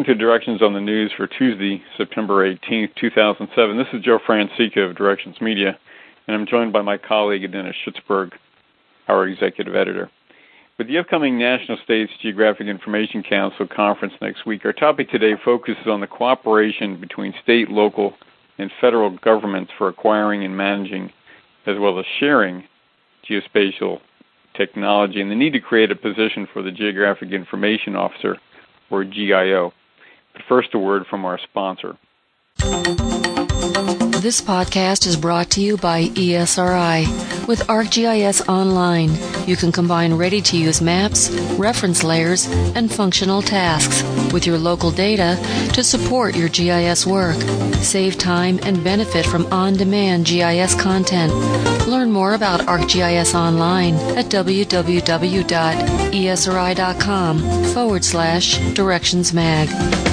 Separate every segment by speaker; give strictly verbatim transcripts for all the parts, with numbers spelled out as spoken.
Speaker 1: to Directions on the News for Tuesday, September eighteenth, two thousand seven. This is Joe Francica of Directions Media, and I'm joined by my colleague Dennis Schutzberg, our executive editor. With the upcoming National States Geographic Information Council conference next week, our topic today focuses on the cooperation between state, local, and federal governments for acquiring and managing, as well as sharing, geospatial technology, and the need to create a position for the Geographic Information Officer, or G I O. But first, a word from our sponsor.
Speaker 2: This podcast is brought to you by E S R I. With ArcGIS Online, you can combine ready-to-use maps, reference layers, and functional tasks with your local data to support your G I S work. Save time and benefit from on-demand G I S content. Learn more about ArcGIS Online at www.esri.com forward slash directions mag.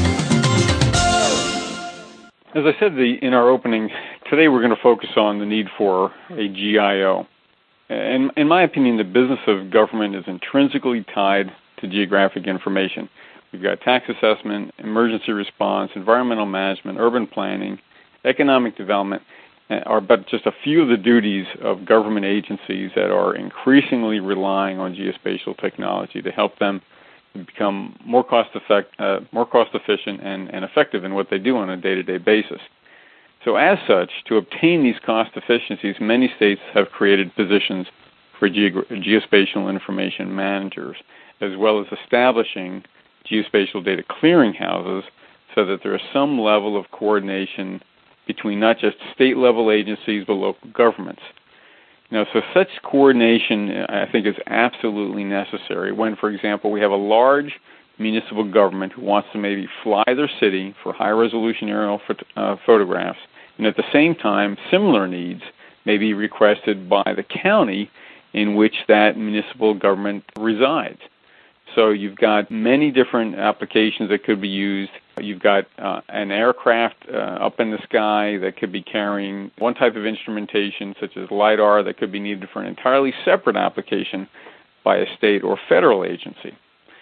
Speaker 1: As I said the, in our opening, today we're going to focus on the need for a G I O. And in my opinion, the business of government is intrinsically tied to geographic information. We've got tax assessment, emergency response, environmental management, urban planning, economic development, are but just a few of the duties of government agencies that are increasingly relying on geospatial technology to help them become more cost effect, uh, more cost efficient and, and effective in what they do on a day-to-day basis. So as such, to obtain these cost efficiencies, many states have created positions for geog- geospatial information managers, as well as establishing geospatial data clearinghouses so that there is some level of coordination between not just state-level agencies but local governments. Now, so such coordination, I think, is absolutely necessary when, for example, we have a large municipal government who wants to maybe fly their city for high-resolution aerial phot- uh, photographs, and at the same time, similar needs may be requested by the county in which that municipal government resides. So you've got many different applications that could be used. You've got uh, an aircraft uh, up in the sky that could be carrying one type of instrumentation, such as LiDAR, that could be needed for an entirely separate application by a state or federal agency.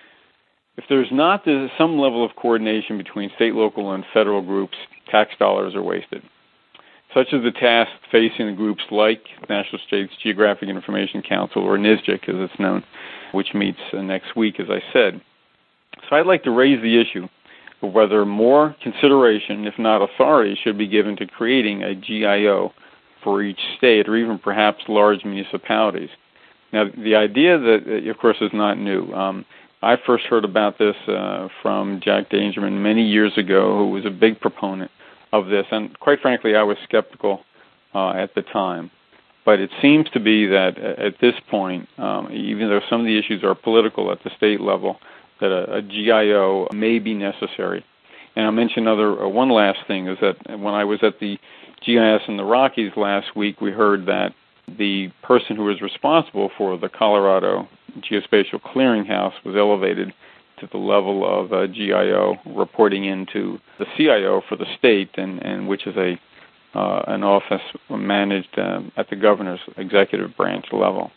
Speaker 1: If there's not there's some level of coordination between state, local, and federal groups, tax dollars are wasted. Such is the task facing the groups like National States Geographic Information Council, or NSGIC as it's known, which meets uh, next week, as I said. So I'd like to raise the issue of whether more consideration, if not authority, should be given to creating a G I O for each state, or even perhaps large municipalities. Now, the idea that, of course, is not new. Um, I first heard about this uh, from Jack Dangerman many years ago, who was a big proponent of this, and quite frankly, I was skeptical uh, at the time. But it seems to be that at this point, um, even though some of the issues are political at the state level, that a, a G I O may be necessary. And I'll mention another, uh, one last thing, is that when I was at the G I S in the Rockies last week, we heard that the person who was responsible for the Colorado Geospatial Clearinghouse was elevated to the level of a G I O, reporting into the C I O for the state, and, and which is a Uh, an office managed um, at the governor's executive branch level.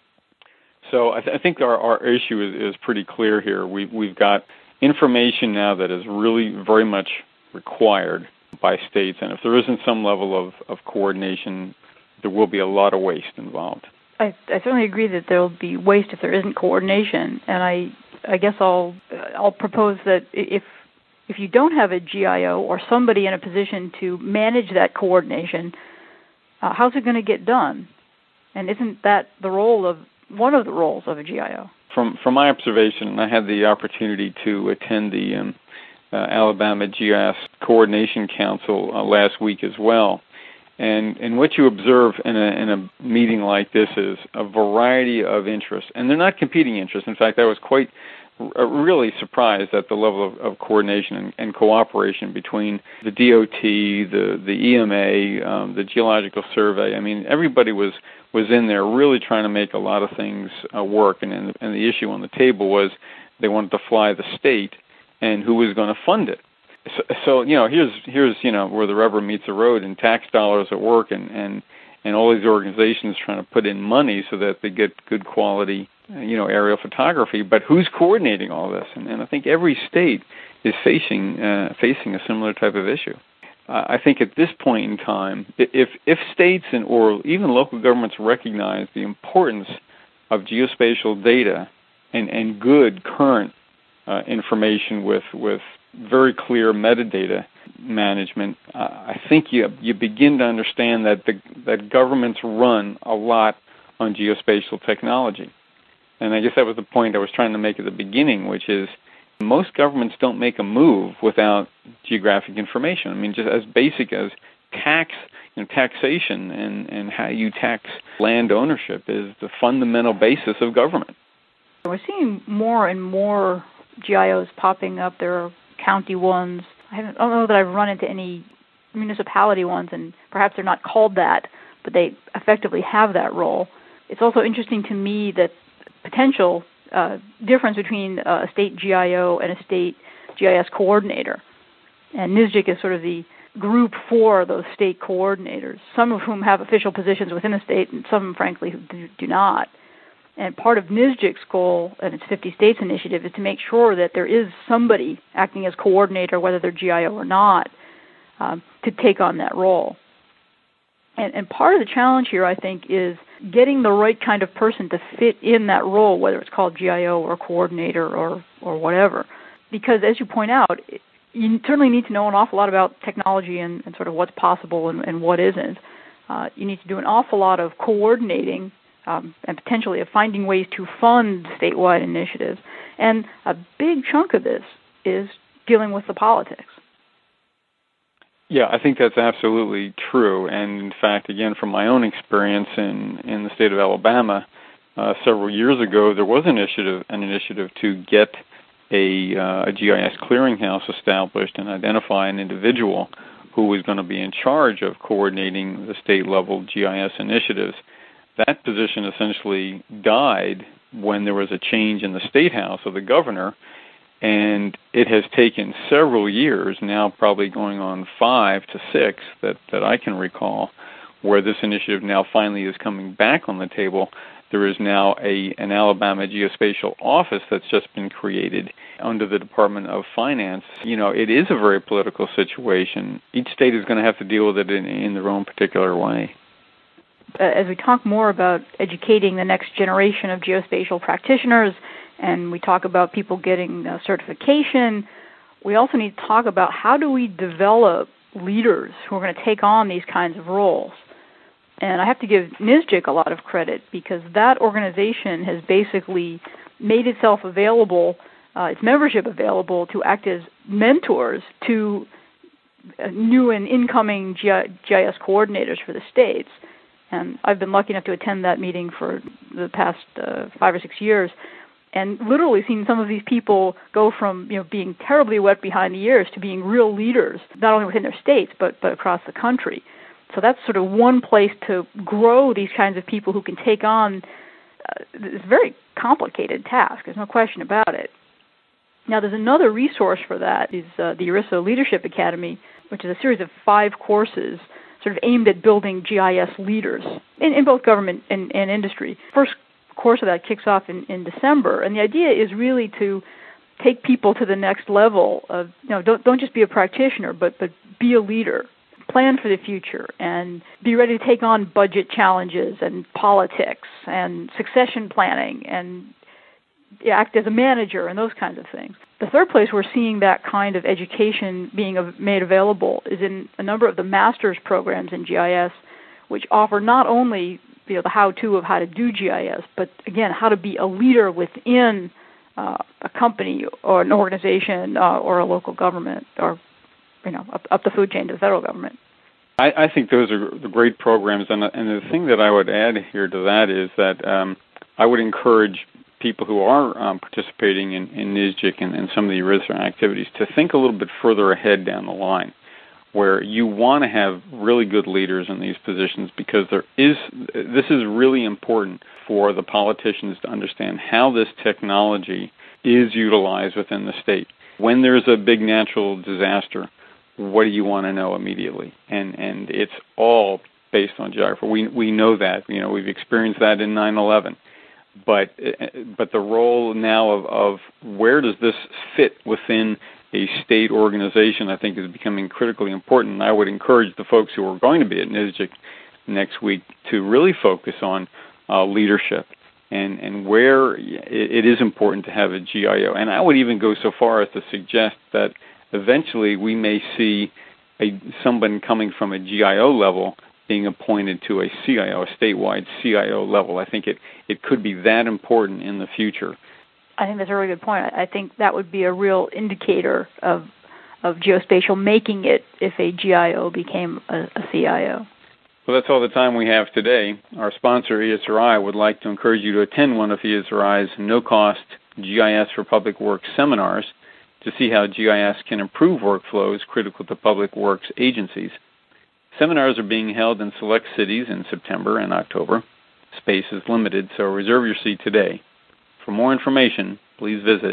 Speaker 1: So I, th- I think our, our issue is, is pretty clear here. We've, we've got information now that is really very much required by states, and if there isn't some level of, of coordination, there will be a lot of waste involved.
Speaker 3: I, I certainly agree that there will be waste if there isn't coordination, and I I guess I'll I'll propose that if If you don't have a G I O or somebody in a position to manage that coordination, uh, how's it going to get done? And isn't that the role of one of the roles of a G I O?
Speaker 1: From from my observation, I had the opportunity to attend the um, uh, Alabama G I S Coordination Council uh, last week as well. And and what you observe in a in a meeting like this is a variety of interests, and they're not competing interests. In fact, I was quite really surprised at the level of, of coordination and, and cooperation between the D O T, the, the E M A, um, the Geological Survey. I mean, everybody was, was in there really trying to make a lot of things uh, work, and, and, and the issue on the table was they wanted to fly the state, and who was going to fund it. So, so you know, here's, here's you know, where the rubber meets the road, and tax dollars at work, and, and, and all these organizations trying to put in money so that they get good quality, you know, aerial photography, but who's coordinating all this? And, and I think every state is facing uh, facing a similar type of issue. Uh, I think at this point in time, if if states and or even local governments recognize the importance of geospatial data and, and good current uh, information with with very clear metadata management, uh, I think you you begin to understand that the, that governments run a lot on geospatial technology. And I guess that was the point I was trying to make at the beginning, which is most governments don't make a move without geographic information. I mean, just as basic as tax, you know, taxation and, and how you tax land ownership is the fundamental basis of government.
Speaker 3: We're seeing more and more G I Os popping up. There are county ones. I, haven't, I don't know that I've run into any municipality ones, and perhaps they're not called that, but they effectively have that role. It's also interesting to me that potential uh, difference between a state G I O and a state G I S coordinator. And N S G I C is sort of the group for those state coordinators, some of whom have official positions within the state and some, frankly, who do, do not. And part of N S G I C's goal and its fifty States initiative is to make sure that there is somebody acting as coordinator, whether they're G I O or not, um, to take on that role. And, and part of the challenge here, I think, is getting the right kind of person to fit in that role, whether it's called G I O or coordinator or, or whatever. Because as you point out, you certainly need to know an awful lot about technology and, and sort of what's possible and, and what isn't. Uh, you need to do an awful lot of coordinating um, and potentially of finding ways to fund statewide initiatives. And a big chunk of this is dealing with the politics.
Speaker 1: Yeah, I think that's absolutely true. And in fact, again, from my own experience in, in the state of Alabama, uh, several years ago, there was an initiative, an initiative to get a, uh, a G I S clearinghouse established and identify an individual who was going to be in charge of coordinating the state-level G I S initiatives. That position essentially died when there was a change in the State House of the governor, and it has taken several years, now probably going on five to six that, that I can recall, where this initiative now finally is coming back on the table. There is now a an Alabama Geospatial Office that's just been created under the Department of Finance. You know, it is a very political situation. Each state is going to have to deal with it in, in their own particular way.
Speaker 3: As we talk more about educating the next generation of geospatial practitioners, and we talk about people getting uh, certification, we also need to talk about how do we develop leaders who are going to take on these kinds of roles. And I have to give N S G I C a lot of credit because that organization has basically made itself available, uh, its membership available to act as mentors to new and incoming G I S coordinators for the states. And I've been lucky enough to attend that meeting for the past uh, five or six years, and literally seen some of these people go from, you know, being terribly wet behind the ears to being real leaders, not only within their states, but, but across the country. So that's sort of one place to grow these kinds of people who can take on uh, this very complicated task. There's no question about it. Now, there's another resource for that, is uh, the ERISA Leadership Academy, which is a series of five courses sort of aimed at building G I S leaders in, in both government and, and industry. First course of that kicks off in, in December, and the idea is really to take people to the next level of, you know, don't don't just be a practitioner, but but be a leader, plan for the future, and be ready to take on budget challenges and politics and succession planning and act as a manager and those kinds of things. The third place we're seeing that kind of education being made available is in a number of the master's programs in G I S, which offer not only, you know, the how-to of how to do G I S, but again, how to be a leader within uh, a company or an organization uh, or a local government, or, you know, up, up the food chain to the federal government.
Speaker 1: I, I think those are the great programs, and, and the thing that I would add here to that is that um, I would encourage people who are um, participating in, in N S G I C and, and some of the ERISA activities to think a little bit further ahead down the line, where you want to have really good leaders in these positions, because there is this is really important for the politicians to understand how this technology is utilized within the state. When there's a big natural disaster, what do you want to know immediately? And and it's all based on geography. We we know that. You know, we've experienced that in nine eleven. But but the role now of, of where does this fit within a state organization, I think, is becoming critically important. And I would encourage the folks who are going to be at N S J C next week to really focus on uh, leadership and, and where it is important to have a G I O. And I would even go so far as to suggest that eventually we may see a, someone coming from a G I O level being appointed to a C I O, a statewide C I O level. I think it, it could be that important in the future.
Speaker 3: I think that's a really good point. I think that would be a real indicator of of geospatial making it if a G I O became a, a C I O.
Speaker 1: Well, that's all the time we have today. Our sponsor, E S R I, would like to encourage you to attend one of E S R I's no-cost G I S for Public Works seminars to see how G I S can improve workflows critical to public works agencies. Seminars are being held in select cities in September and October. Space is limited, so reserve your seat today. For more information, please visit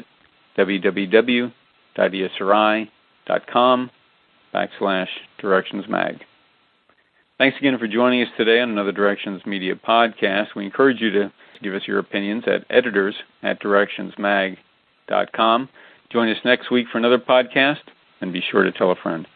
Speaker 1: www.esri.com backslash directionsmag. Thanks again for joining us today on another Directions Media podcast. We encourage you to give us your opinions at editors at directionsmag dot com. Join us next week for another podcast, and be sure to tell a friend.